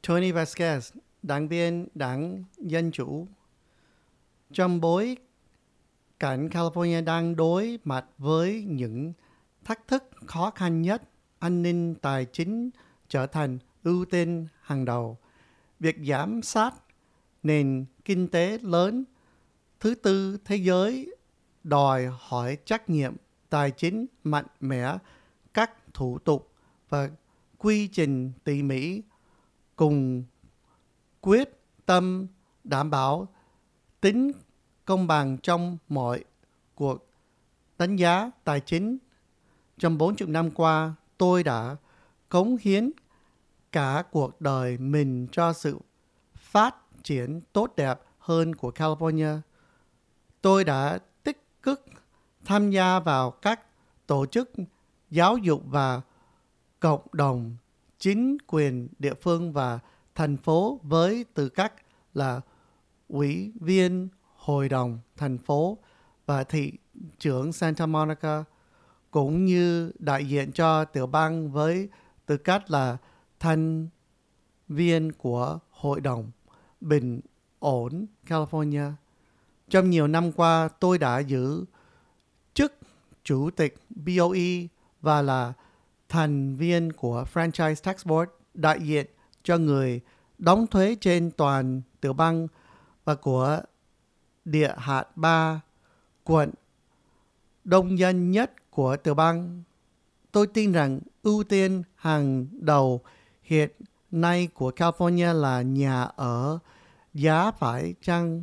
Tony Vasquez, đảng viên Đảng Dân Chủ. Trong bối cảnh California đang đối mặt với những thách thức khó khăn nhất, an ninh tài chính trở thành ưu tiên hàng đầu. Việc giám sát nền kinh tế lớn thứ tư thế giới đòi hỏi trách nhiệm tài chính mạnh mẽ, các thủ tục và quy trình tỉ mỉ cùng quyết tâm đảm bảo tính công bằng trong mọi cuộc đánh giá tài chính. Trong 40 năm qua, tôi đã cống hiến cả cuộc đời mình cho sự phát triển tốt đẹp hơn của California. Tôi đã tích cực tham gia vào các tổ chức giáo dục và cộng đồng, chính quyền địa phương và thành phố với tư cách là ủy viên hội đồng thành phố và thị trưởng Santa Monica, cũng như đại diện cho tiểu bang với tư cách là thành viên của Hội đồng Bình ổn California. Trong nhiều năm qua, tôi đã giữ chức chủ tịch BOE và là thành viên của Franchise Tax Board, đại diện cho người đóng thuế trên toàn tiểu bang và của địa hạt 3, quận đông dân nhất của tiểu bang. Tôi tin rằng ưu tiên hàng đầu hiện nay của California là nhà ở giá phải chăng.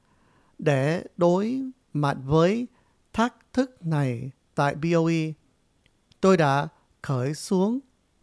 Để đối mặt với thách thức này tại BOE, tôi đã khởi xướng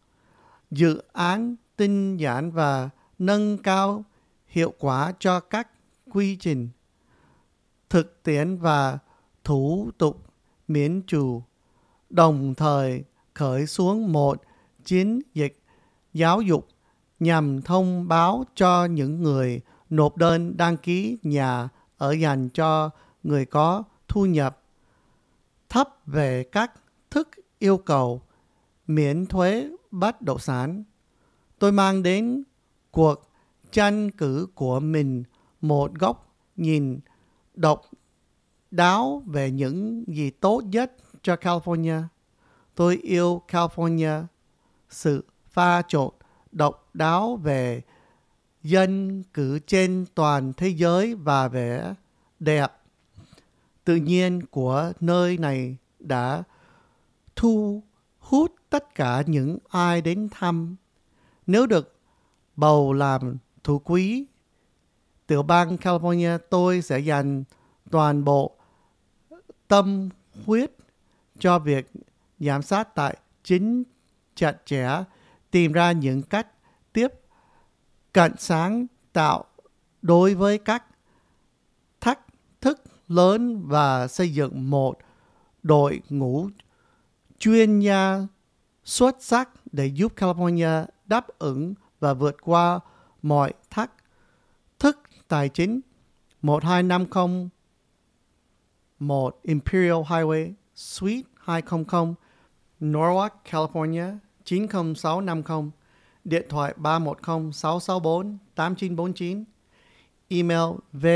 dự án tinh giản và nâng cao hiệu quả cho các quy trình thực tiễn và thủ tục miễn trừ, đồng thời khởi xướng một chiến dịch giáo dục nhằm thông báo cho những người nộp đơn đăng ký nhà ở dành cho người có thu nhập thấp về cách thức yêu cầu miễn thuế bất động sản. Tôi mang đến cuộc tranh cử của mình một góc nhìn độc đáo về những gì tốt nhất cho California. Tôi yêu California, sự pha trộn độc đáo về dân cư trên toàn thế giới và vẻ đẹp tự nhiên của nơi này đã thu hút tất cả những ai đến thăm. Nếu được bầu làm thủ quý tiểu bang California, tôi sẽ dành toàn bộ tâm huyết cho việc giám sát tài chính chặt chẽ, tìm ra những cách tiếp cận sáng tạo đối với các thách thức lớn và xây dựng một đội ngũ chuyên gia xuất sắc để giúp California đáp ứng và vượt qua mọi thách thức tài chính. 1250 Imperial Highway, Suite 200, Norwalk, California 90650. Điện thoại 310-664-8949. Email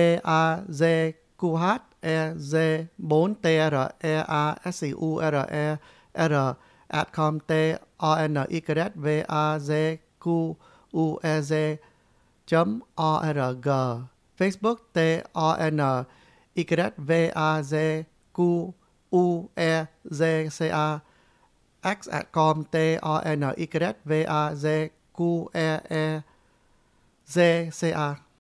vazquhezbontreasure@com tonvazquez.org. Facebook tonvazquezca. x@com tonvazquezca.